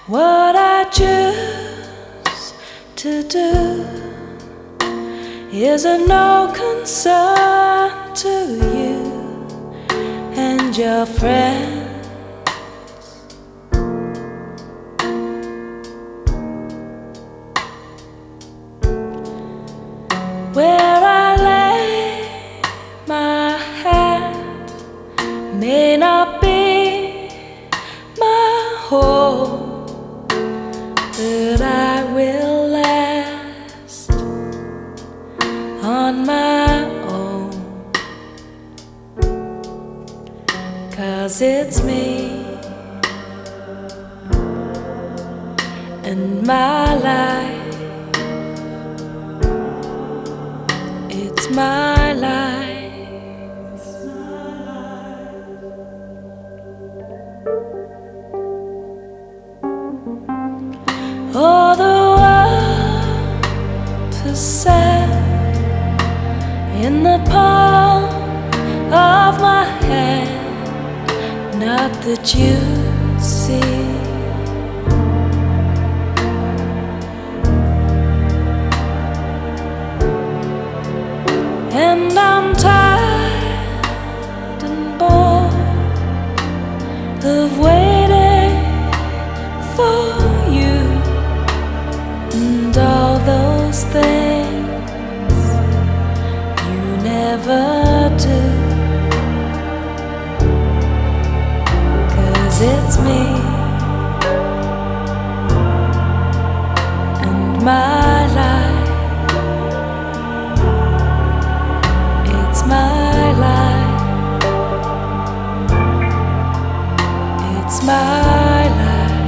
What I choose to do is of no concern to you and your friends. Where I lay my head may not be my home, but I will last on my own, 'cause it's me and my life. It's my life. Oh, the world is set in the palm of my hand, not that you'd see. And I'm tired and bored of waiting for you and all those things you never do, 'cause it's me and my life. It's my life. It's my life.